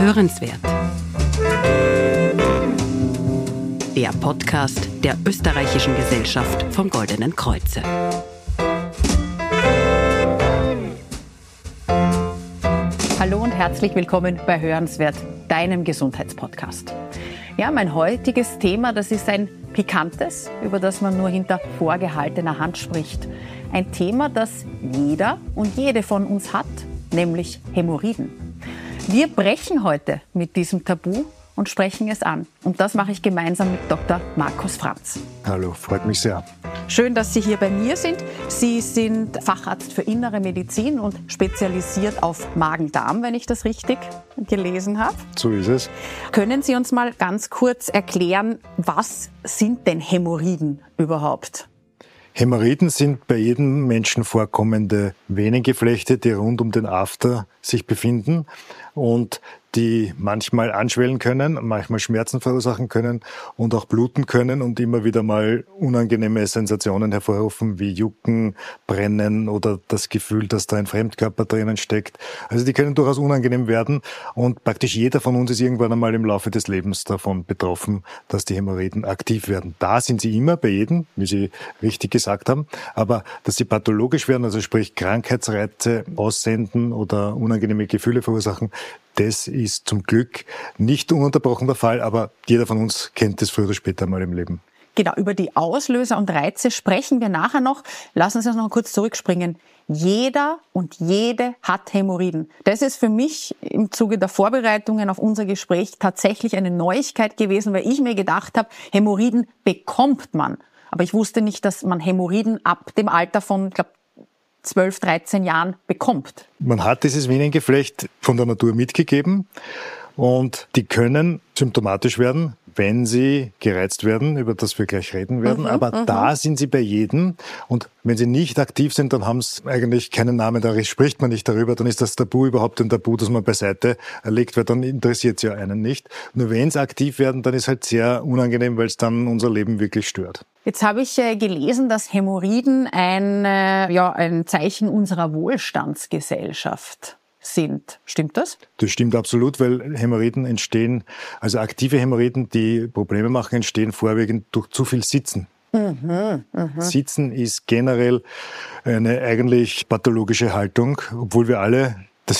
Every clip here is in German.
Hörenswert. Der Podcast der Österreichischen Gesellschaft vom Goldenen Kreuze. Hallo und herzlich willkommen bei Hörenswert, deinem Gesundheitspodcast. Ja, mein heutiges Thema, das ist ein pikantes, über das man nur hinter vorgehaltener Hand spricht. Ein Thema, das jeder und jede von uns hat, nämlich Hämorrhoiden. Wir brechen heute mit diesem Tabu und sprechen es an. Und das mache ich gemeinsam mit Dr. Markus Franz. Hallo, freut mich sehr. Schön, dass Sie hier bei mir sind. Sie sind Facharzt für Innere Medizin und spezialisiert auf Magen-Darm, wenn ich das richtig gelesen habe. So ist es. Können Sie uns mal ganz kurz erklären, was sind denn Hämorrhoiden überhaupt? Hämorrhoiden sind bei jedem Menschen vorkommende Venengeflechte, die rund um den After sich befinden und die manchmal anschwellen können, manchmal Schmerzen verursachen können und auch bluten können und immer wieder mal unangenehme Sensationen hervorrufen, wie Jucken, Brennen oder das Gefühl, dass da ein Fremdkörper drinnen steckt. Also die können durchaus unangenehm werden und praktisch jeder von uns ist irgendwann einmal im Laufe des Lebens davon betroffen, dass die Hämorrhoiden aktiv werden. Da sind sie immer, bei jedem, wie Sie richtig gesagt haben, aber dass sie pathologisch werden, also sprich Krankheitsreize aussenden oder unangenehme Gefühle verursachen, das ist zum Glück nicht ununterbrochen der Fall, aber jeder von uns kennt es früher oder später mal im Leben. Genau, über die Auslöser und Reize sprechen wir nachher noch. Lassen Sie uns noch kurz zurückspringen. Jeder und jede hat Hämorrhoiden. Das ist für mich im Zuge der Vorbereitungen auf unser Gespräch tatsächlich eine Neuigkeit gewesen, weil ich mir gedacht habe, Hämorrhoiden bekommt man. Aber ich wusste nicht, dass man Hämorrhoiden ab dem Alter von, ich glaube, 12, 13 Jahren bekommt. Man hat dieses Venengeflecht von der Natur mitgegeben und die können symptomatisch werden, wenn sie gereizt werden, über das wir gleich reden werden. Aber da sind sie bei jedem. Und wenn sie nicht aktiv sind, dann haben sie eigentlich keinen Namen. Da spricht man nicht darüber. Dann ist das Tabu überhaupt ein Tabu, das man beiseite legt, weil dann interessiert es ja einen nicht. Nur wenn sie aktiv werden, dann ist halt sehr unangenehm, weil es dann unser Leben wirklich stört. Jetzt habe ich gelesen, dass Hämorrhoiden ein Zeichen unserer Wohlstandsgesellschaft sind. Stimmt das? Das stimmt absolut, weil Hämorrhoiden entstehen, also aktive Hämorrhoiden, die Probleme machen, entstehen vorwiegend durch zu viel Sitzen. Sitzen ist generell eine eigentlich pathologische Haltung, obwohl wir alle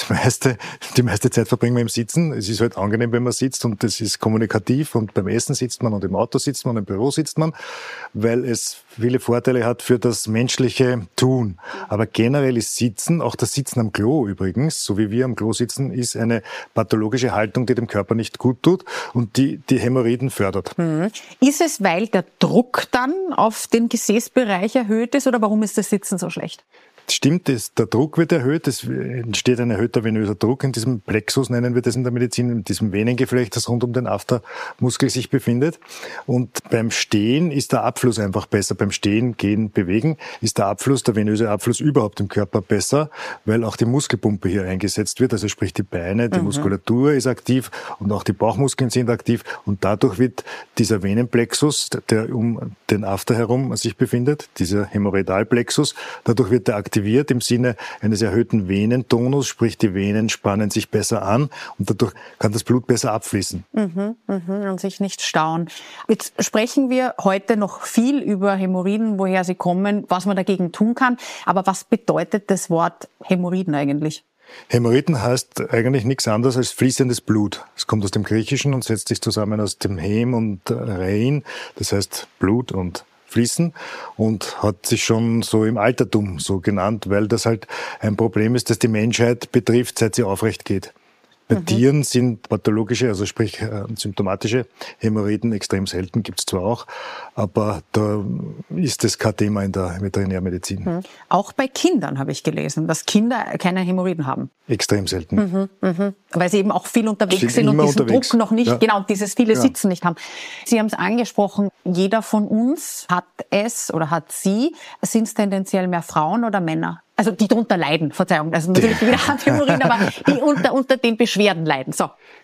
die meiste Zeit verbringen wir im Sitzen. Es ist halt angenehm, wenn man sitzt und das ist kommunikativ und beim Essen sitzt man und im Auto sitzt man und im Büro sitzt man, weil es viele Vorteile hat für das menschliche Tun. Aber generell ist Sitzen, auch das Sitzen am Klo übrigens, so wie wir am Klo sitzen, ist eine pathologische Haltung, die dem Körper nicht gut tut und die Hämorrhoiden fördert. Ist es, weil der Druck dann auf den Gesäßbereich erhöht ist oder warum ist das Sitzen so schlecht? Stimmt, der Druck wird erhöht, es entsteht ein erhöhter venöser Druck in diesem Plexus, nennen wir das in der Medizin, in diesem Venengeflecht, das rund um den Aftermuskel sich befindet. Und beim Stehen ist der Abfluss einfach besser. Beim Stehen, Gehen, Bewegen ist der Abfluss, der venöse Abfluss überhaupt im Körper besser, weil auch die Muskelpumpe hier eingesetzt wird, also sprich die Beine, die Muskulatur ist aktiv und auch die Bauchmuskeln sind aktiv und dadurch wird dieser Venenplexus, der um den After herum sich befindet, dieser Hämorrhoidalplexus, dadurch wird der aktiviert im Sinne eines erhöhten Venentonus, sprich die Venen spannen sich besser an und dadurch kann das Blut besser abfließen. Und sich nicht stauen. Jetzt sprechen wir heute noch viel über Hämorrhoiden, woher sie kommen, was man dagegen tun kann. Aber was bedeutet das Wort Hämorrhoiden eigentlich? Hämorrhoiden heißt eigentlich nichts anderes als fließendes Blut. Es kommt aus dem Griechischen und setzt sich zusammen aus dem Hem und Rein, das heißt Blut und fließen und hat sich schon so im Altertum so genannt, weil das halt ein Problem ist, das die Menschheit betrifft, seit sie aufrecht geht. Bei Tieren sind pathologische, also sprich symptomatische Hämorrhoiden extrem selten, gibt's zwar auch, aber da ist das kein Thema in der Veterinärmedizin. Auch bei Kindern habe ich gelesen, dass Kinder keine Hämorrhoiden haben. Extrem selten. Weil sie eben auch viel unterwegs sind und diesen Druck noch nicht, und dieses viele Sitzen nicht haben. Sie haben es angesprochen, jeder von uns hat es oder hat sie. Sind es tendenziell mehr Frauen oder Männer? Also die darunter leiden, Verzeihung, also natürlich wieder an Hämorrhoiden, aber die unter den Beschwerden leiden. So.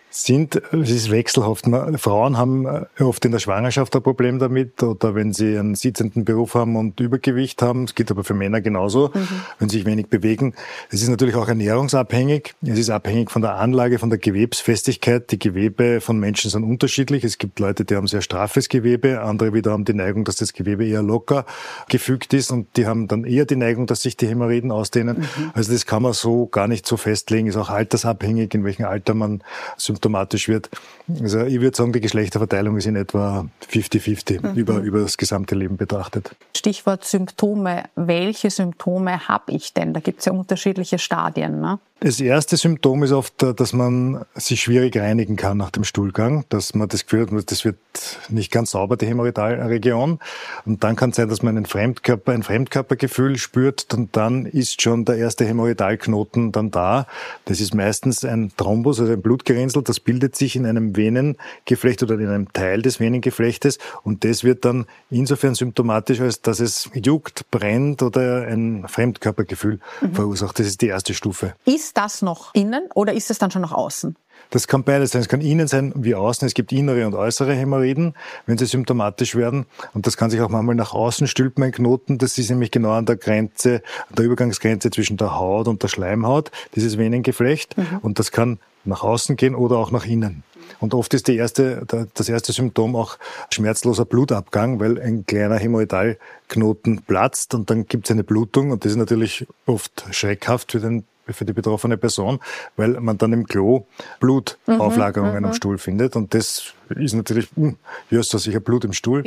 Es ist wechselhaft. Frauen haben oft in der Schwangerschaft ein Problem damit oder wenn sie einen sitzenden Beruf haben und Übergewicht haben. Es geht aber für Männer genauso, wenn sie sich wenig bewegen. Es ist natürlich auch ernährungsabhängig. Es ist abhängig von der Anlage, von der Gewebsfestigkeit. Die Gewebe von Menschen sind unterschiedlich. Es gibt Leute, die haben sehr straffes Gewebe. Andere wieder haben die Neigung, dass das Gewebe eher locker gefügt ist und die haben dann eher die Neigung, dass sich die Hämorrhoiden ausdehnen. Also das kann man so gar nicht so festlegen. Ist auch altersabhängig, in welchem Alter man symptomatisch wird. Also ich würde sagen, die Geschlechterverteilung ist in etwa 50-50 über das gesamte Leben betrachtet. Stichwort Symptome. Welche Symptome habe ich denn? Da gibt es ja unterschiedliche Stadien, ne? Das erste Symptom ist oft, dass man sich schwierig reinigen kann nach dem Stuhlgang, dass man das Gefühl hat, das wird nicht ganz sauber, die Hämorrhoidalregion. Und dann kann es sein, dass man ein Fremdkörpergefühl spürt und dann ist schon der erste Hämorrhoidalknoten dann da. Das ist meistens ein Thrombus, also ein Blutgerinnsel, das bildet sich in einem Venengeflecht oder in einem Teil des Venengeflechtes und das wird dann insofern symptomatisch, als dass es juckt, brennt oder ein Fremdkörpergefühl verursacht. Das ist die erste Stufe. Ist das noch innen oder ist es dann schon nach außen? Das kann beides sein. Es kann innen sein wie außen. Es gibt innere und äußere Hämorrhoiden, wenn sie symptomatisch werden. Und das kann sich auch manchmal nach außen stülpen, ein Knoten. Das ist nämlich genau an der Grenze, an der Übergangsgrenze zwischen der Haut und der Schleimhaut, dieses Venengeflecht. Und das kann nach außen gehen oder auch nach innen. Und oft ist das erste Symptom auch schmerzloser Blutabgang, weil ein kleiner Hämorrhoidalknoten platzt und dann gibt es eine Blutung. Und das ist natürlich oft schreckhaft für die betroffene Person, weil man dann im Klo Blutauflagerungen am Stuhl findet. Und das ist natürlich, hier ist da sicher Blut im Stuhl.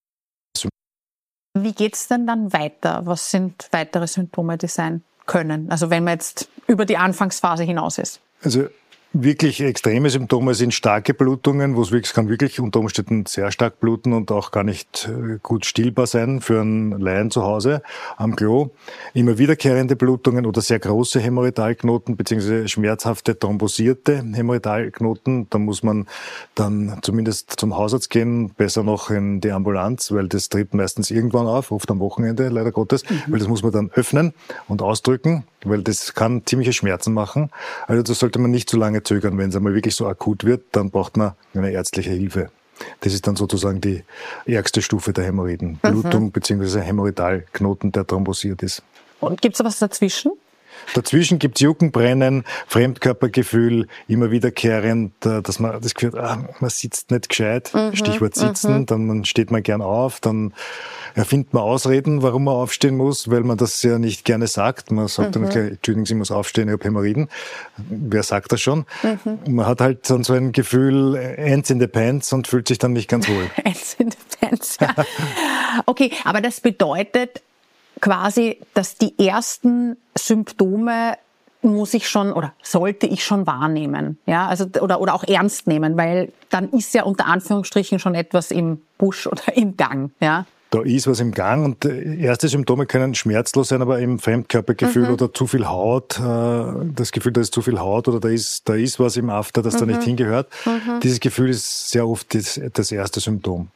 Wie geht's denn dann weiter? Was sind weitere Symptome, die sein können? Also wenn man jetzt über die Anfangsphase hinaus ist. Also wirklich extreme Symptome sind starke Blutungen, es kann wirklich unter Umständen sehr stark bluten und auch gar nicht gut stillbar sein für einen Laien zu Hause am Klo. Immer wiederkehrende Blutungen oder sehr große Hämorrhoidalknoten beziehungsweise schmerzhafte thrombosierte Hämorrhoidalknoten. Da muss man dann zumindest zum Hausarzt gehen, besser noch in die Ambulanz, weil das tritt meistens irgendwann auf, oft am Wochenende leider Gottes, weil das muss man dann öffnen und ausdrücken, weil das kann ziemliche Schmerzen machen. Also das sollte man nicht zu lange zögern. Wenn es einmal wirklich so akut wird, dann braucht man eine ärztliche Hilfe. Das ist dann sozusagen die ärgste Stufe der Hämorrhoiden. Blutung bzw. Hämorrhoidalknoten, der thrombosiert ist. Und gibt es was dazwischen? Dazwischen gibt's Jucken, Brennen, Fremdkörpergefühl, immer wiederkehrend, dass man das Gefühl hat, man sitzt nicht gescheit, Stichwort sitzen, dann steht man gern auf, dann erfindet man Ausreden, warum man aufstehen muss, weil man das ja nicht gerne sagt. Man sagt dann gleich, Entschuldigung, ich muss aufstehen, ich habe Hämorrhoiden. Wer sagt das schon? Man hat halt dann so ein Gefühl, Ants in the Pants und fühlt sich dann nicht ganz wohl. Ants in the Pants, ja. Okay, aber das bedeutet quasi, dass die ersten Symptome muss ich schon oder sollte ich schon wahrnehmen, ja, also oder auch ernst nehmen, weil dann ist ja unter Anführungsstrichen schon etwas im Busch oder im Gang, ja. Da ist was im Gang und erste Symptome können schmerzlos sein, aber eben Fremdkörpergefühl oder zu viel Haut, das Gefühl, da ist zu viel Haut oder da ist was im After, das da nicht hingehört. Dieses Gefühl ist sehr oft das erste Symptom.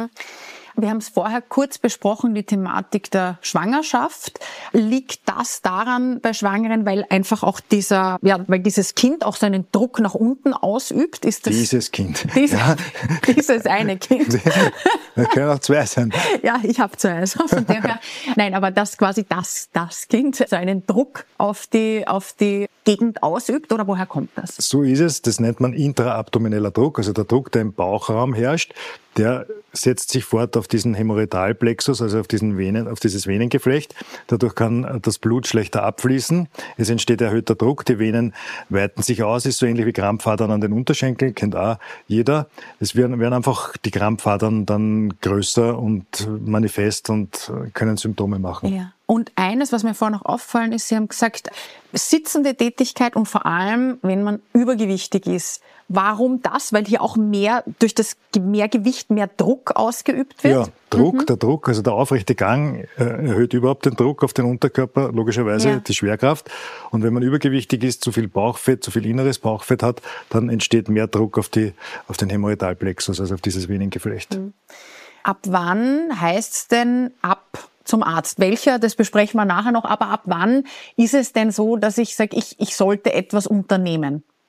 Wir haben es vorher kurz besprochen, die Thematik der Schwangerschaft. Liegt das daran bei Schwangeren, weil einfach auch weil dieses Kind auch seinen Druck nach unten ausübt? Ist das dieses Kind. Dieses eine Kind. Das können auch zwei sein. Ja, ich habe zwei. Also von dem her. Nein, aber das quasi das Kind seinen Druck auf die Gegend ausübt, oder woher kommt das? So ist es. Das nennt man intraabdomineller Druck, also der Druck, der im Bauchraum herrscht. Der setzt sich fort auf diesen Hämorrhoidalplexus, also auf dieses Venengeflecht. Dadurch kann das Blut schlechter abfließen. Es entsteht erhöhter Druck. Die Venen weiten sich aus, ist so ähnlich wie Krampfadern an den Unterschenkeln, kennt auch jeder. Es werden einfach die Krampfadern dann größer und manifest und können Symptome machen. Ja. Und eines, was mir vorher noch auffallen ist, Sie haben gesagt, sitzende Tätigkeit und vor allem, wenn man übergewichtig ist. Warum das? Weil hier auch durch das mehr Gewicht mehr Druck ausgeübt wird? Ja, der Druck, also der aufrechte Gang erhöht überhaupt den Druck auf den Unterkörper, logischerweise die Schwerkraft. Und wenn man übergewichtig ist, zu viel Bauchfett, zu viel inneres Bauchfett hat, dann entsteht mehr Druck auf den Hämorrhoidalplexus, also auf dieses Venengeflecht. Ab wann heißt's denn zum Arzt? Welcher, das besprechen wir nachher noch, aber ab wann ist es denn so, dass ich sage, ich sollte etwas unternehmen?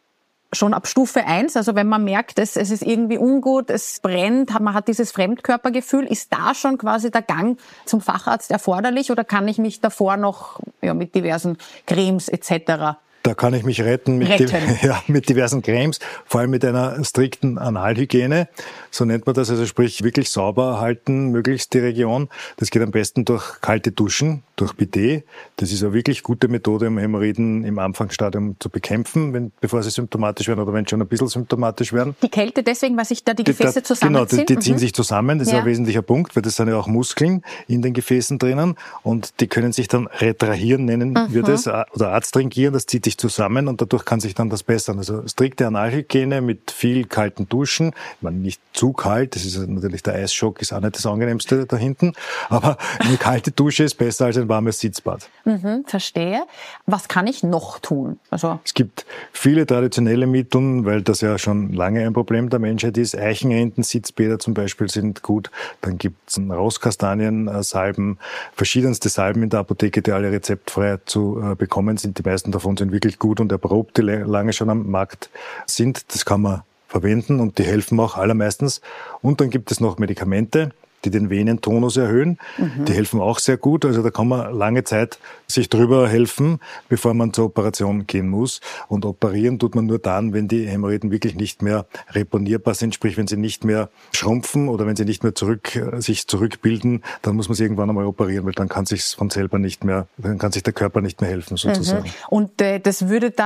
schon ab Stufe 1, also wenn man merkt, es ist irgendwie ungut, es brennt, man hat dieses Fremdkörpergefühl, ist da schon quasi der Gang zum Facharzt erforderlich oder kann ich mich davor noch mit diversen Cremes etc. Da kann ich mich retten mit diversen Cremes, vor allem mit einer strikten Analhygiene. So nennt man das, also sprich wirklich sauber halten, möglichst die Region. Das geht am besten durch kalte Duschen, durch Bidet. Das ist eine wirklich gute Methode, um Hämorrhoiden im Anfangsstadium zu bekämpfen, bevor sie symptomatisch werden oder wenn schon ein bisschen symptomatisch werden. Die Kälte deswegen, weil sich da die Gefäße zusammenziehen? Genau, die ziehen sich zusammen. Das ist ein wesentlicher Punkt, weil das sind ja auch Muskeln in den Gefäßen drinnen und die können sich dann retrahieren, nennen wir das, oder adstringieren. Das zieht sich zusammen und dadurch kann sich dann das bessern. Also strikte Analhygiene mit viel kalten Duschen. Ich meine, nicht zu kalt, das ist natürlich der Eisschock, ist auch nicht das Angenehmste da hinten, aber eine kalte Dusche ist besser als ein warmes Sitzbad. Verstehe. Was kann ich noch tun? Es gibt viele traditionelle Mittel, weil das ja schon lange ein Problem der Menschheit ist. Eichenenten-Sitzbäder zum Beispiel sind gut. Dann gibt's Rauskastanien-Salben, verschiedenste Salben in der Apotheke, die alle rezeptfrei zu bekommen sind. Die meisten davon sind wirklich gut und erprobt, die lange schon am Markt sind. Das kann man verwenden und die helfen auch allermeistens. Und dann gibt es noch Medikamente, die den Venentonus erhöhen. Die helfen auch sehr gut. Also da kann man lange Zeit sich drüber helfen, bevor man zur Operation gehen muss. Und operieren tut man nur dann, wenn die Hämorrhoiden wirklich nicht mehr reponierbar sind, sprich wenn sie nicht mehr schrumpfen oder wenn sie nicht mehr sich zurückbilden, dann muss man sie irgendwann einmal operieren, weil dann kann sich von selber nicht mehr, dann kann sich der Körper nicht mehr helfen sozusagen. Und wäre das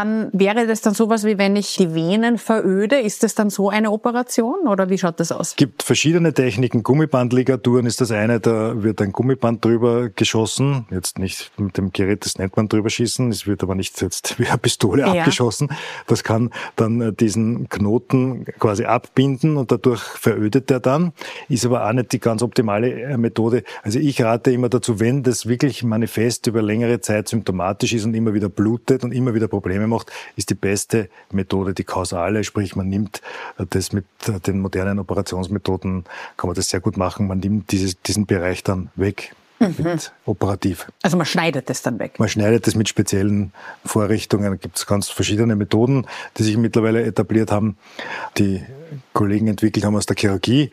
dann sowas wie wenn ich die Venen veröde? Ist das dann so eine Operation oder wie schaut das aus? Es gibt verschiedene Techniken. Gummibandligaturen ist das eine, da wird ein Gummiband drüber geschossen. Jetzt nicht mit dem Gerät, das nennt man drüber schießen. Es wird aber nicht jetzt wie eine Pistole abgeschossen. Das kann dann diesen Knoten quasi abbinden und dadurch verödet er dann. Ist aber auch nicht die ganz optimale Methode. Also ich rate immer dazu, wenn das wirklich manifest über längere Zeit symptomatisch ist und immer wieder blutet und immer wieder Probleme macht, ist die beste Methode die kausale. Sprich, man nimmt das mit den modernen Operationsmethoden, kann man das sehr gut machen. Man nimmt diesen Bereich dann weg. Mit operativ. Also man schneidet das dann weg? Man schneidet das mit speziellen Vorrichtungen. Da gibt es ganz verschiedene Methoden, die sich mittlerweile etabliert haben, die Kollegen entwickelt haben aus der Chirurgie.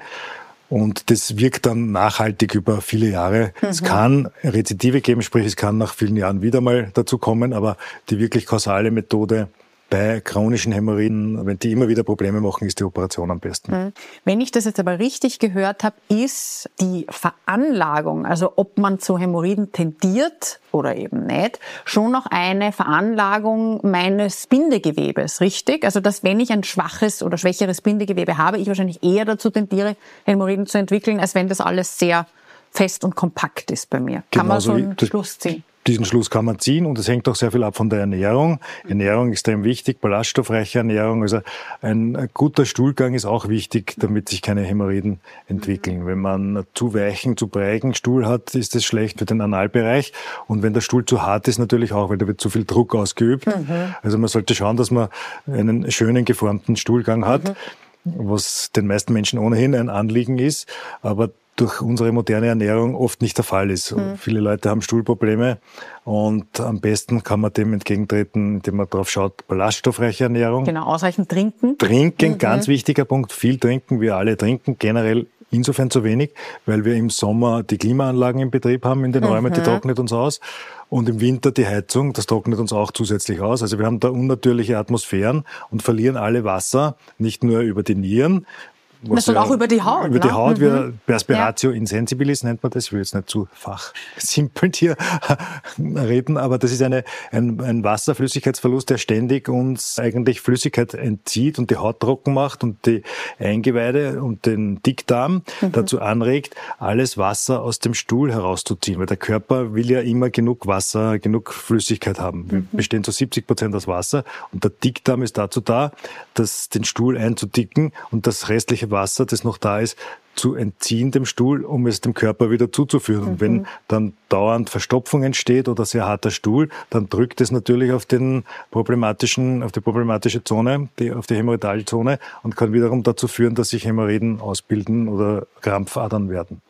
Und das wirkt dann nachhaltig über viele Jahre. Es kann Rezidive geben, sprich es kann nach vielen Jahren wieder mal dazu kommen, aber die wirklich kausale Methode bei chronischen Hämorrhoiden, wenn die immer wieder Probleme machen, ist die Operation am besten. Wenn ich das jetzt aber richtig gehört habe, ist die Veranlagung, also ob man zu Hämorrhoiden tendiert oder eben nicht, schon noch eine Veranlagung meines Bindegewebes, richtig? Also dass wenn ich ein schwaches oder schwächeres Bindegewebe habe, ich wahrscheinlich eher dazu tendiere, Hämorrhoiden zu entwickeln, als wenn das alles sehr fest und kompakt ist bei mir. Kann man so einen Schluss ziehen? Diesen Schluss kann man ziehen und es hängt auch sehr viel ab von der Ernährung. Ernährung ist extrem wichtig, ballaststoffreiche Ernährung. Also ein guter Stuhlgang ist auch wichtig, damit sich keine Hämorrhoiden entwickeln. Wenn man zu weichen, zu breigen Stuhl hat, ist das schlecht für den Analbereich. Und wenn der Stuhl zu hart ist, natürlich auch, weil da wird zu viel Druck ausgeübt. Also man sollte schauen, dass man einen schönen geformten Stuhlgang hat, was den meisten Menschen ohnehin ein Anliegen ist. Aber durch unsere moderne Ernährung oft nicht der Fall ist. Viele Leute haben Stuhlprobleme und am besten kann man dem entgegentreten, indem man drauf schaut, ballaststoffreiche Ernährung. Genau, ausreichend trinken. Trinken, ganz wichtiger Punkt, viel trinken, wir alle trinken, generell insofern zu wenig, weil wir im Sommer die Klimaanlagen im Betrieb haben in den Räumen, die trocknet uns aus. Und im Winter die Heizung, das trocknet uns auch zusätzlich aus. Also wir haben da unnatürliche Atmosphären und verlieren alle Wasser, nicht nur über die Nieren, sondern auch über die Haut. Über die Haut, wie Perspiratio insensibilis nennt man das. Ich will jetzt nicht zu fachsimpelnd hier reden, aber das ist ein Wasserflüssigkeitsverlust, der ständig uns eigentlich Flüssigkeit entzieht und die Haut trocken macht und die Eingeweide und den Dickdarm dazu anregt, alles Wasser aus dem Stuhl herauszuziehen. Weil der Körper will ja immer genug Wasser, genug Flüssigkeit haben. Wir bestehen zu 70% aus Wasser und der Dickdarm ist dazu da, den Stuhl einzudicken und das restliche Wasser, das noch da ist, zu entziehen dem Stuhl, um es dem Körper wieder zuzuführen. Und wenn dann dauernd Verstopfung entsteht oder sehr harter Stuhl, dann drückt es natürlich auf die problematische Zone, auf die Hämorrhoidalzone und kann wiederum dazu führen, dass sich Hämorrhoiden ausbilden oder Krampfadern werden.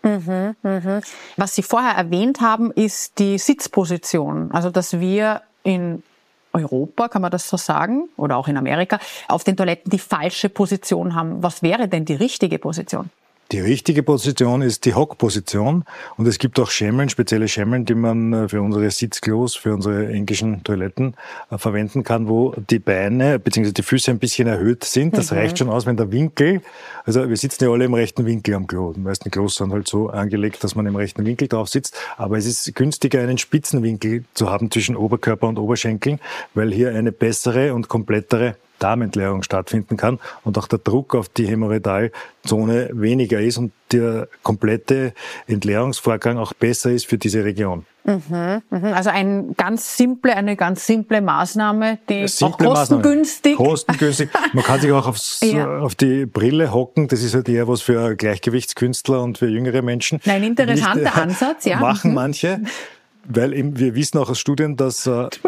Was Sie vorher erwähnt haben, ist die Sitzposition. Also, dass wir in Europa, kann man das so sagen, oder auch in Amerika, auf den Toiletten die falsche Position haben. Was wäre denn die richtige Position? Die richtige Position ist die Hockposition und es gibt auch Schemmeln, spezielle Schemmeln, die man für unsere Sitzklos, für unsere englischen Toiletten verwenden kann, wo die Beine bzw. die Füße ein bisschen erhöht sind. Das reicht schon aus, wenn der Winkel, also wir sitzen ja alle im rechten Winkel am Klo. Die meisten Klos sind halt so angelegt, dass man im rechten Winkel drauf sitzt, aber es ist günstiger, einen spitzen Winkel zu haben zwischen Oberkörper und Oberschenkeln, weil hier eine bessere und komplettere Darmentleerung stattfinden kann und auch der Druck auf die Hämorrhoidalzone weniger ist und der komplette Entleerungsvorgang auch besser ist für diese Region. Also eine ganz simple Maßnahme, die auch kostengünstig. Kostengünstig. Man kann sich auch auf die Brille hocken. Das ist halt eher was für Gleichgewichtskünstler und für jüngere Menschen. Ein interessanter Ansatz, ja. Machen manche. Weil eben, wir wissen auch aus Studien, dass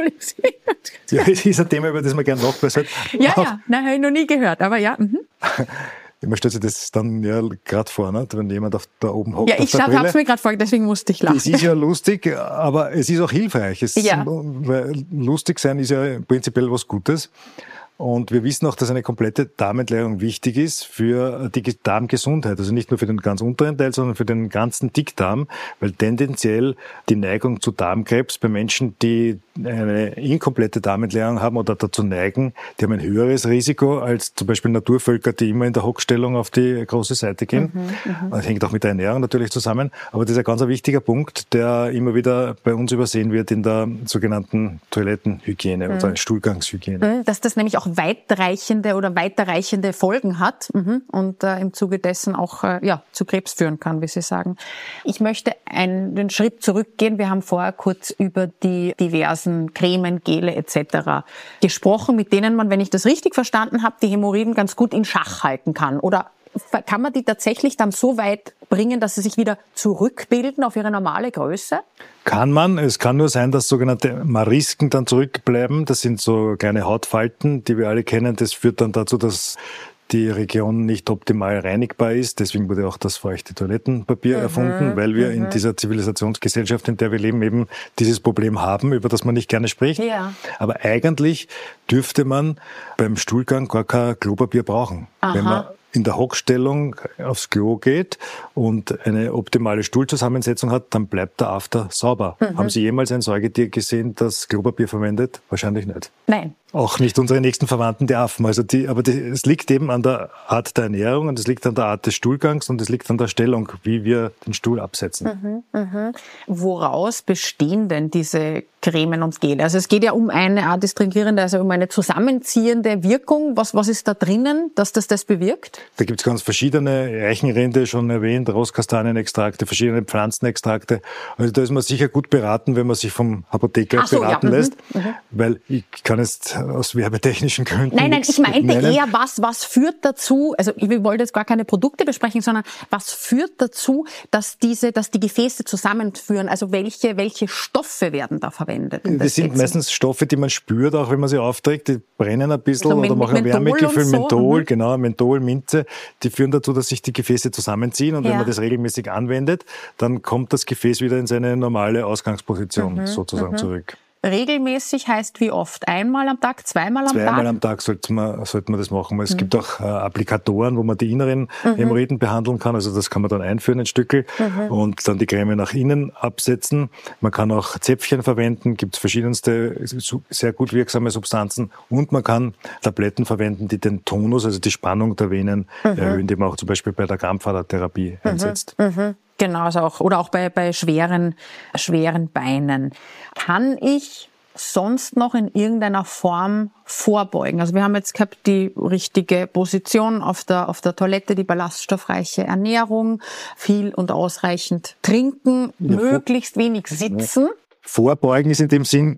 ja, das ist ein Thema, über das man gerne nachbessert. Ja, nein, habe ich noch nie gehört, aber ja. Man stellt sich das dann ja gerade vor, ne? Wenn jemand da oben hockt. Ja, ich habe es mir gerade vorgestellt, deswegen musste ich lachen. Es ist ja lustig, aber es ist auch hilfreich. Weil lustig sein ist ja prinzipiell was Gutes. Und wir wissen auch, dass eine komplette Darmentleerung wichtig ist für die Darmgesundheit. Also nicht nur für den ganz unteren Teil, sondern für den ganzen Dickdarm, weil tendenziell die Neigung zu Darmkrebs bei Menschen, die eine inkomplette Darmentleerung haben oder dazu neigen, die haben ein höheres Risiko als zum Beispiel Naturvölker, die immer in der Hockstellung auf die große Seite gehen. Das hängt auch mit der Ernährung natürlich zusammen. Aber das ist ein ganz wichtiger Punkt, der immer wieder bei uns übersehen wird in der sogenannten Toilettenhygiene oder Stuhlgangshygiene. Dass das nämlich auch weiterreichende Folgen hat und im Zuge dessen auch zu Krebs führen kann, wie Sie sagen. Ich möchte einen Schritt zurückgehen. Wir haben vorher kurz über die diversen Cremen, Gele etc. gesprochen, mit denen man, wenn ich das richtig verstanden habe, die Hämorrhoiden ganz gut in Schach halten kann. Oder kann man die tatsächlich dann so weit bringen, dass sie sich wieder zurückbilden auf ihre normale Größe? Kann man. Es kann nur sein, dass sogenannte Marisken dann zurückbleiben. Das sind so kleine Hautfalten, die wir alle kennen. Das führt dann dazu, dass die Region nicht optimal reinigbar ist. Deswegen wurde auch das feuchte Toilettenpapier erfunden, weil wir in dieser Zivilisationsgesellschaft, in der wir leben, eben dieses Problem haben, über das man nicht gerne spricht. Ja. Aber eigentlich dürfte man beim Stuhlgang gar kein Klopapier brauchen. Wenn man in der Hockstellung aufs Klo geht und eine optimale Stuhlzusammensetzung hat, dann bleibt der After sauber. Haben Sie jemals ein Säugetier gesehen, das Klopapier verwendet? Wahrscheinlich nicht. Nein. Auch nicht unsere nächsten Verwandten, die Affen. Also es liegt eben an der Art der Ernährung und es liegt an der Art des Stuhlgangs und es liegt an der Stellung, wie wir den Stuhl absetzen. Woraus bestehen denn diese Cremen und Gele? Also es geht ja um eine adstringierende, also um eine zusammenziehende Wirkung. Was ist da drinnen, dass das bewirkt? Da gibt's ganz verschiedene Eichenrinde, schon erwähnt, Rosskastanien-Extrakte, verschiedene Pflanzenextrakte. Also da ist man sicher gut beraten, wenn man sich vom Apotheker beraten lässt, weil ich kann jetzt aus werbetechnischen Gründen Nein, ich meinte eher, was führt dazu, also ich wollte jetzt gar keine Produkte besprechen, sondern was führt dazu, dass die Gefäße zusammenführen? Also welche Stoffe werden da verwendet? Das sind meistens Stoffe, die man spürt, auch wenn man sie aufträgt, die brennen ein bisschen oder machen ein Wärmegefühl, Menthol, genau, Menthol, Minze, die führen dazu, dass sich die Gefäße zusammenziehen und wenn man das regelmäßig anwendet, dann kommt das Gefäß wieder in seine normale Ausgangsposition sozusagen zurück. Regelmäßig heißt wie oft? Einmal am Tag, zweimal am Tag? Zweimal am Tag sollte man das machen. Es gibt auch Applikatoren, wo man die inneren Hämorrhoiden behandeln kann. Also das kann man dann einführen, ein Stückel, und dann die Creme nach innen absetzen. Man kann auch Zäpfchen verwenden, gibt es verschiedenste sehr gut wirksame Substanzen. Und man kann Tabletten verwenden, die den Tonus, also die Spannung der Venen erhöhen, die man auch zum Beispiel bei der Krampfadertherapie einsetzt. Genau, also auch bei schweren Beinen. Kann ich sonst noch in irgendeiner Form vorbeugen? Also wir haben jetzt gehabt die richtige Position auf der Toilette, die ballaststoffreiche Ernährung, viel und ausreichend trinken, möglichst wenig sitzen. Vorbeugen ist in dem Sinn,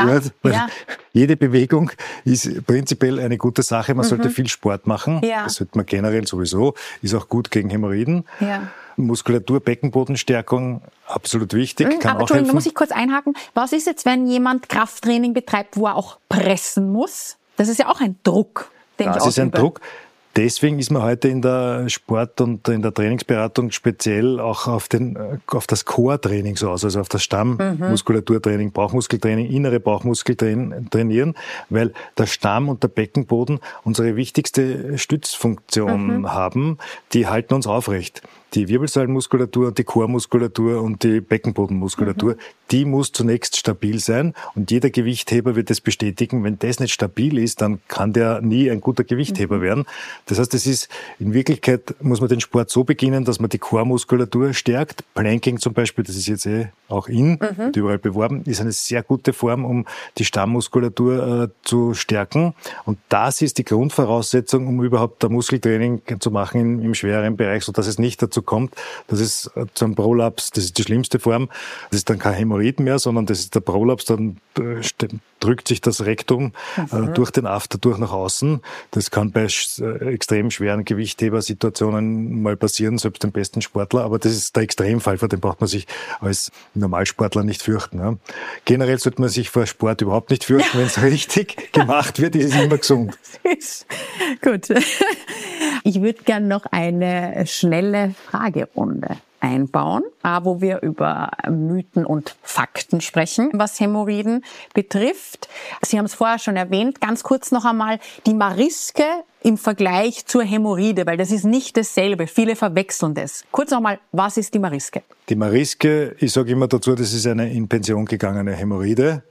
jede Bewegung ist prinzipiell eine gute Sache. Man sollte viel Sport machen. Ja. Das sollte man generell sowieso. Ist auch gut gegen Hämorrhoiden. Ja. Muskulatur, Beckenbodenstärkung, absolut wichtig. Kann aber auch Entschuldigung, da helfen. muss ich kurz einhaken. Was ist jetzt, wenn jemand Krafttraining betreibt, wo er auch pressen muss? Das ist ja auch ein Druck, den ich ausübe. Das ist ein Druck. deswegen ist man heute in der Sport- und in der Trainingsberatung speziell auch auf das Core-Training so aus, also auf das Stammmuskulaturtraining, Bauchmuskeltraining, innere Bauchmuskeltraining trainieren, weil der Stamm und der Beckenboden unsere wichtigste Stützfunktion haben. Die halten uns aufrecht. Die Wirbelsäulenmuskulatur, die Chormuskulatur und die Beckenbodenmuskulatur, die muss zunächst stabil sein und jeder Gewichtheber wird das bestätigen. Wenn das nicht stabil ist, dann kann der nie ein guter Gewichtheber werden. Das heißt, in Wirklichkeit muss man den Sport so beginnen, dass man die Chormuskulatur stärkt. Planking zum Beispiel, das ist jetzt auch wird überall beworben, ist eine sehr gute Form, um die Stammmuskulatur zu stärken. Und das ist die Grundvoraussetzung, um überhaupt ein Muskeltraining zu machen im schwereren Bereich, sodass es nicht dazu kommt, dass es zu einem Prolaps, das ist die schlimmste Form, das ist dann kein Hämorrhoid mehr, sondern das ist der Prolaps, dann drückt sich das Rektum durch den After durch nach außen. Das kann bei extrem schweren Gewichtheber-Situationen mal passieren, selbst dem besten Sportler, aber das ist der Extremfall, vor dem braucht man sich als Normalsportler nicht fürchten. Ja. Generell sollte man sich vor Sport überhaupt nicht fürchten, wenn es richtig gemacht wird, ist es immer gesund. Gut. Ich würde gern noch eine schnelle Fragerunde einbauen, wo wir über Mythen und Fakten sprechen, was Hämorrhoiden betrifft. Sie haben es vorher schon erwähnt, ganz kurz noch einmal, die Mariske im Vergleich zur Hämorrhoide, weil das ist nicht dasselbe. Viele verwechseln das. Kurz nochmal, was ist die Mariske? Die Mariske, ich sage immer dazu, das ist eine in Pension gegangene Hämorrhoide.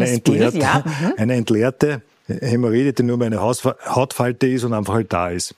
Eine entleerte Hämorrhoide, die nur eine Hautfalte ist und einfach halt da ist.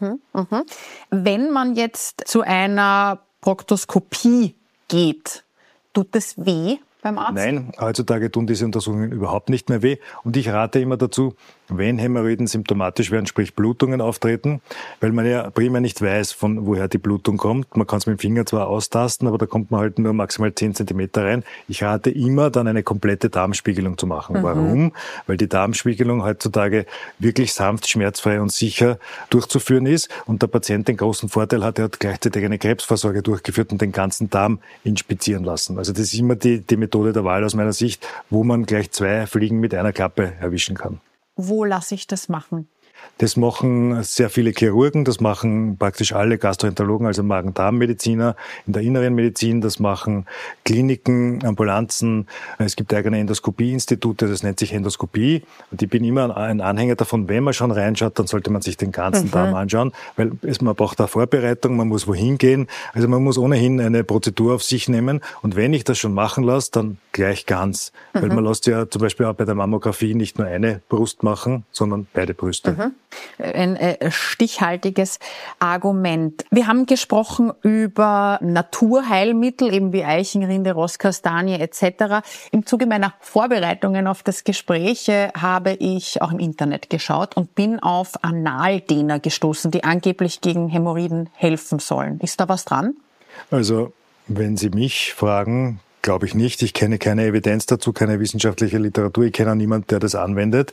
Wenn man jetzt zu einer Proktoskopie geht, tut das weh beim Arzt? Nein, heutzutage tun diese Untersuchungen überhaupt nicht mehr weh. Und ich rate immer dazu, wenn Hämorrhoiden symptomatisch werden, sprich Blutungen auftreten, weil man ja primär nicht weiß, von woher die Blutung kommt. Man kann es mit dem Finger zwar austasten, aber da kommt man halt nur maximal 10 Zentimeter rein. Ich rate immer, dann eine komplette Darmspiegelung zu machen. Warum? Weil die Darmspiegelung heutzutage wirklich sanft, schmerzfrei und sicher durchzuführen ist und der Patient den großen Vorteil hat, er hat gleichzeitig eine Krebsvorsorge durchgeführt und den ganzen Darm inspizieren lassen. Also das ist immer die Methode der Wahl aus meiner Sicht, wo man gleich 2 Fliegen mit einer Klappe erwischen kann. Wo lasse ich das machen? Das machen sehr viele Chirurgen, das machen praktisch alle Gastroenterologen, also Magen-Darm-Mediziner in der inneren Medizin, das machen Kliniken, Ambulanzen. Es gibt eigene Endoskopie-Institute, das nennt sich Endoskopie. Und ich bin immer ein Anhänger davon, wenn man schon reinschaut, dann sollte man sich den ganzen Darm anschauen, weil man braucht da Vorbereitung, man muss wohin gehen. Also man muss ohnehin eine Prozedur auf sich nehmen. Und wenn ich das schon machen lasse, dann gleich ganz. Weil man lässt ja zum Beispiel auch bei der Mammographie nicht nur eine Brust machen, sondern beide Brüste. Ein stichhaltiges Argument. Wir haben gesprochen über Naturheilmittel, eben wie Eichenrinde, Rosskastanie etc. Im Zuge meiner Vorbereitungen auf das Gespräch habe ich auch im Internet geschaut und bin auf Analdehner gestoßen, die angeblich gegen Hämorrhoiden helfen sollen. Ist da was dran? Also, wenn Sie mich fragen, glaube ich nicht. Ich kenne keine Evidenz dazu, keine wissenschaftliche Literatur. Ich kenne auch niemanden, der das anwendet.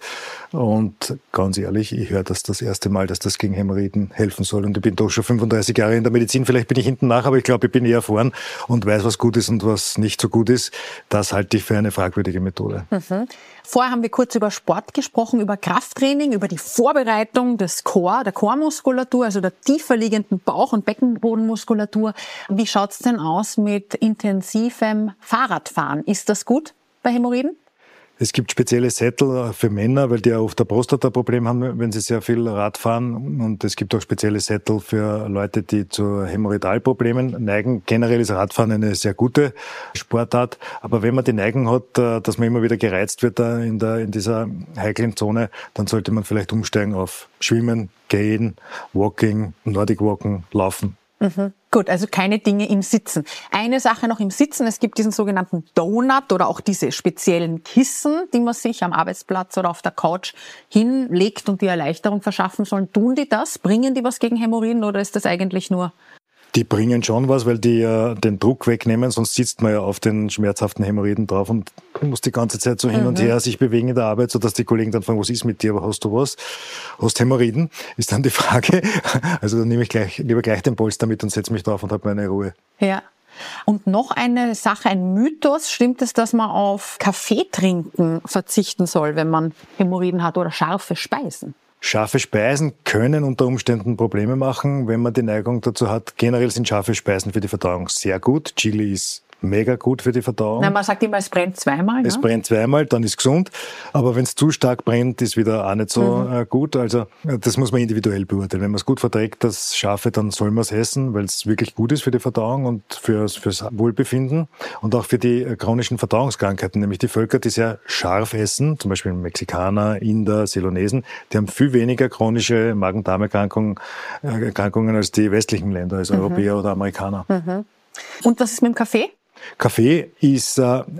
Und ganz ehrlich, ich höre das erste Mal, dass das gegen Hämorrhoiden helfen soll. Und ich bin doch schon 35 Jahre in der Medizin. Vielleicht bin ich hinten nach, aber ich glaube, ich bin eher vorn und weiß, was gut ist und was nicht so gut ist. Das halte ich für eine fragwürdige Methode. Vorher haben wir kurz über Sport gesprochen, über Krafttraining, über die Vorbereitung der Chormuskulatur, also der tiefer liegenden Bauch- und Beckenbodenmuskulatur. Wie schaut's denn aus mit intensivem Fahrradfahren? Ist das gut bei Hämorrhoiden? Es gibt spezielle Sättel für Männer, weil die ja oft ein Prostata-Problem haben, wenn sie sehr viel Rad fahren. Und es gibt auch spezielle Sättel für Leute, die zu Hämorrhoidalproblemen neigen. Generell ist Radfahren eine sehr gute Sportart. Aber wenn man die Neigung hat, dass man immer wieder gereizt wird in dieser heiklen Zone, dann sollte man vielleicht umsteigen auf Schwimmen, Gehen, Walking, Nordic Walken, Laufen. Gut, also keine Dinge im Sitzen. Eine Sache noch im Sitzen, es gibt diesen sogenannten Donut oder auch diese speziellen Kissen, die man sich am Arbeitsplatz oder auf der Couch hinlegt und die Erleichterung verschaffen sollen. Tun die das? Bringen die was gegen Hämorrhoiden oder ist das eigentlich nur... Die bringen schon was, weil die ja den Druck wegnehmen, sonst sitzt man ja auf den schmerzhaften Hämorrhoiden drauf und muss die ganze Zeit so hin und her sich bewegen in der Arbeit, sodass die Kollegen dann fragen, was ist mit dir, aber hast du was? Hast Hämorrhoiden? Ist dann die Frage. Also dann nehme ich lieber gleich den Polster mit und setze mich drauf und habe meine Ruhe. Ja. Und noch eine Sache, ein Mythos. Stimmt es, dass man auf Kaffee trinken verzichten soll, wenn man Hämorrhoiden hat oder scharfe Speisen? Scharfe Speisen können unter Umständen Probleme machen, wenn man die Neigung dazu hat. Generell sind scharfe Speisen für die Verdauung sehr gut. Chili ist mega gut für die Verdauung. Na, man sagt immer, es brennt zweimal. Es brennt zweimal, dann ist gesund. Aber wenn es zu stark brennt, ist wieder auch nicht so gut. Also das muss man individuell beurteilen. Wenn man es gut verträgt, das Scharfe, dann soll man es essen, weil es wirklich gut ist für die Verdauung und fürs Wohlbefinden und auch für die chronischen Verdauungskrankheiten. Nämlich die Völker, die sehr scharf essen, zum Beispiel Mexikaner, Inder, Silonesen, die haben viel weniger chronische Magen-Darm-Erkrankungen als die westlichen Länder, als Europäer oder Amerikaner. Und was ist mit dem Kaffee? Kaffee ist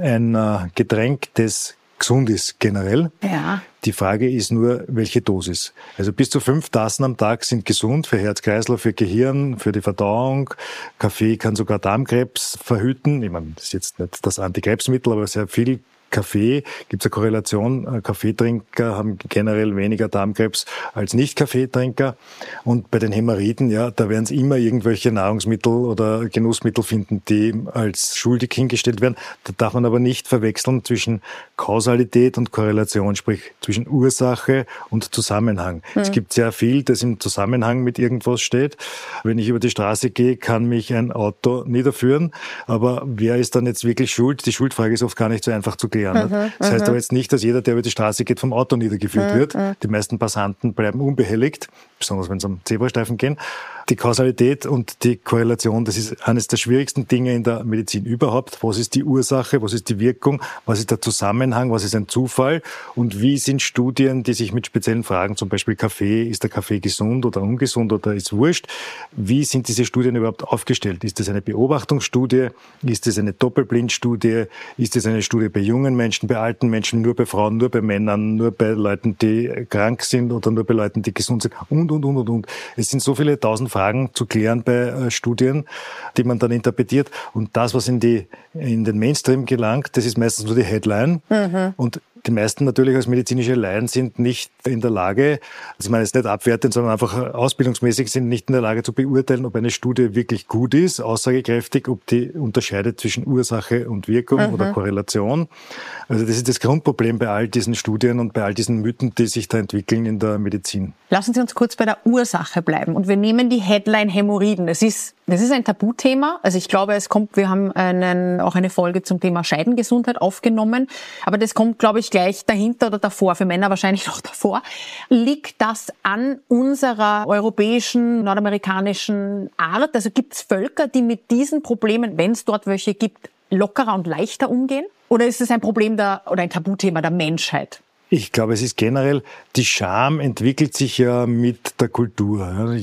ein Getränk, das gesund ist generell. Ja. Die Frage ist nur, welche Dosis. Also bis zu 5 Tassen am Tag sind gesund für Herz-Kreislauf, für Gehirn, für die Verdauung. Kaffee kann sogar Darmkrebs verhüten. Ich meine, das ist jetzt nicht das Antikrebsmittel, aber sehr viel Kaffee, gibt es eine Korrelation. Kaffeetrinker haben generell weniger Darmkrebs als Nicht-Kaffeetrinker. Und bei den Hämorrhoiden, ja, da werden es immer irgendwelche Nahrungsmittel oder Genussmittel finden, die als schuldig hingestellt werden. Da darf man aber nicht verwechseln zwischen Kausalität und Korrelation, sprich zwischen Ursache und Zusammenhang. Es gibt sehr viel, das im Zusammenhang mit irgendwas steht. Wenn ich über die Straße gehe, kann mich ein Auto niederführen. Aber wer ist dann jetzt wirklich schuld? Die Schuldfrage ist oft gar nicht so einfach zu klären. Das heißt aber jetzt nicht, dass jeder, der über die Straße geht, vom Auto niedergeführt wird. Die meisten Passanten bleiben unbehelligt, besonders wenn sie am Zebrastreifen gehen. Die Kausalität und die Korrelation, das ist eines der schwierigsten Dinge in der Medizin überhaupt. Was ist die Ursache? Was ist die Wirkung? Was ist der Zusammenhang? Was ist ein Zufall? Und wie sind Studien, die sich mit speziellen Fragen, zum Beispiel Kaffee, ist der Kaffee gesund oder ungesund oder ist wurscht? Wie sind diese Studien überhaupt aufgestellt? Ist das eine Beobachtungsstudie? Ist das eine Doppelblindstudie? Ist das eine Studie bei jungen Menschen, bei alten Menschen, nur bei Frauen, nur bei Männern, nur bei Leuten, die krank sind oder nur bei Leuten, die gesund sind? Und. Es sind so viele tausend Fragen zu klären bei Studien, die man dann interpretiert. Und das, was in den Mainstream gelangt, das ist meistens nur die Headline. Und die meisten natürlich als medizinische Laien sind nicht in der Lage, also ich meine jetzt nicht abwertend, sondern einfach ausbildungsmäßig sind nicht in der Lage zu beurteilen, ob eine Studie wirklich gut ist, aussagekräftig, ob die unterscheidet zwischen Ursache und Wirkung oder Korrelation. Also das ist das Grundproblem bei all diesen Studien und bei all diesen Mythen, die sich da entwickeln in der Medizin. Lassen Sie uns kurz bei der Ursache bleiben und wir nehmen die Headline Hämorrhoiden. Das ist ein Tabuthema. Also ich glaube, wir haben auch eine Folge zum Thema Scheidengesundheit aufgenommen, aber das kommt, glaube ich, gleich dahinter oder davor, für Männer wahrscheinlich noch davor. Liegt das an unserer europäischen, nordamerikanischen Art? Also gibt es Völker, die mit diesen Problemen, wenn es dort welche gibt, lockerer und leichter umgehen? Oder ist es ein Problem oder ein Tabuthema der Menschheit? Ich glaube, es ist generell, die Scham entwickelt sich ja mit der Kultur.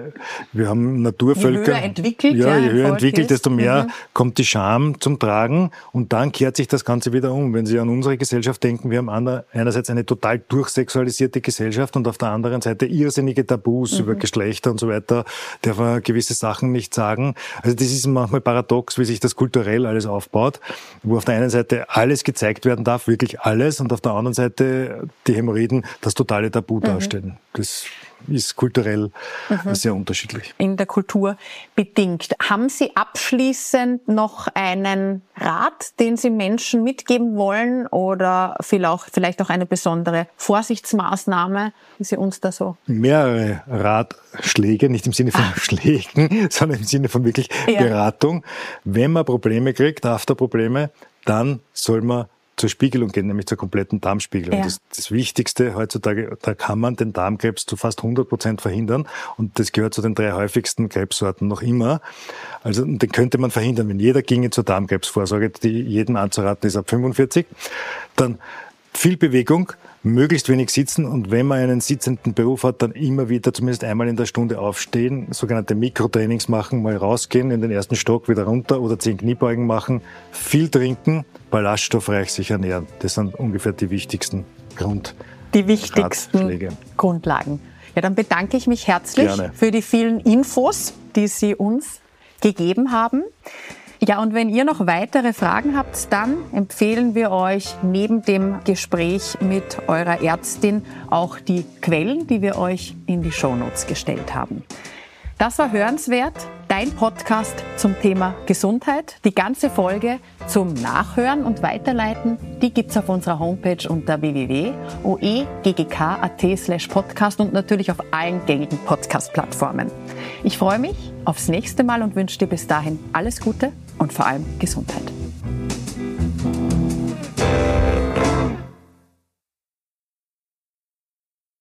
Wir haben Naturvölker. Je höher entwickelt, desto mehr kommt die Scham zum Tragen und dann kehrt sich das Ganze wieder um. Wenn Sie an unsere Gesellschaft denken, wir haben einerseits eine total durchsexualisierte Gesellschaft und auf der anderen Seite irrsinnige Tabus über Geschlechter und so weiter, darf man gewisse Sachen nicht sagen. Also das ist manchmal paradox, wie sich das kulturell alles aufbaut, wo auf der einen Seite alles gezeigt werden darf, wirklich alles, und auf der anderen Seite die Hämorrhoiden das totale Tabu darstellen. Das ist kulturell sehr unterschiedlich. In der Kultur bedingt. Haben Sie abschließend noch einen Rat, den Sie Menschen mitgeben wollen oder vielleicht auch eine besondere Vorsichtsmaßnahme, die Sie uns da so... Mehrere Ratschläge, nicht im Sinne von Schlägen, sondern im Sinne von wirklich Beratung. Wenn man Probleme kriegt, Afterprobleme, dann soll man zur Spiegelung gehen, nämlich zur kompletten Darmspiegelung. Ja. Das Wichtigste heutzutage, da kann man den Darmkrebs zu fast 100% verhindern und das gehört zu den 3 häufigsten Krebssorten noch immer. Also den könnte man verhindern, wenn jeder ginge zur Darmkrebsvorsorge, die jedem anzuraten ist ab 45. Dann viel Bewegung, möglichst wenig sitzen und wenn man einen sitzenden Beruf hat, dann immer wieder zumindest einmal in der Stunde aufstehen, sogenannte Mikrotrainings machen, mal rausgehen, in den ersten Stock wieder runter oder 10 Kniebeugen machen, viel trinken, ballaststoffreich sich ernähren. Das sind ungefähr die wichtigsten Grundlagen. Ja, dann bedanke ich mich herzlich für die vielen Infos, die Sie uns gegeben haben. Ja, und wenn ihr noch weitere Fragen habt, dann empfehlen wir euch neben dem Gespräch mit eurer Ärztin auch die Quellen, die wir euch in die Shownotes gestellt haben. Das war Hörenswert, dein Podcast zum Thema Gesundheit. Die ganze Folge zum Nachhören und Weiterleiten, die gibt's auf unserer Homepage unter www.oeggk.at/podcast und natürlich auf allen gängigen Podcast-Plattformen. Ich freue mich aufs nächste Mal und wünsche dir bis dahin alles Gute und vor allem Gesundheit.